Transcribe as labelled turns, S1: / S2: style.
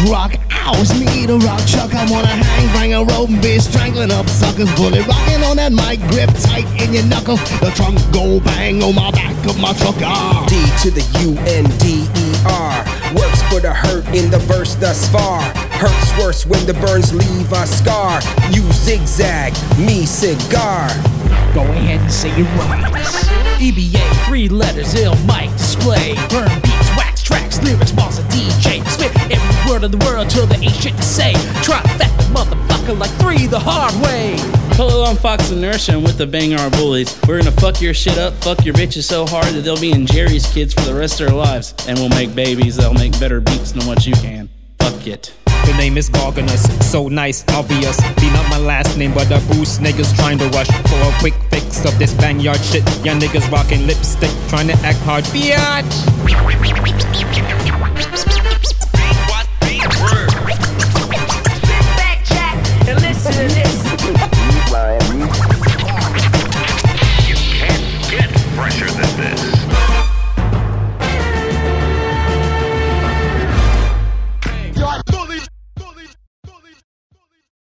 S1: rock. Ow, it's me, the rock chuck. I wanna hang, bang a rope and be strangling up suckers. Bully rocking on that mic, grip tight in your knuckles. The trunk go bang on my back of my truck. Ah.
S2: D to the U-N-D-E-R. Works for the hurt in the verse thus far. Hurts worse when the burns leave a scar. You zigzag, me cigar.
S3: Go ahead and say it right. EBA, 3 letters, ill mic display. Burn beats, wax tracks, lyrics, boss a DJ. Spit every word of the world till there ain't shit to say. Trifecta, motherfucker, like 3 the hard way.
S4: Hello, I'm Fox Inertia, and with the Bang Our Bullies. We're gonna fuck your shit up, fuck your bitches so hard that they'll be in Jerry's kids for the rest of their lives. And we'll make babies that'll make better beats than what you can. Fuck it.
S5: The name is Garganus, so nice, obvious. Be not my last name, but the boost niggas trying to rush for a quick fix of this bang yard shit. Young niggas rocking lipstick, trying to act hard, biatch.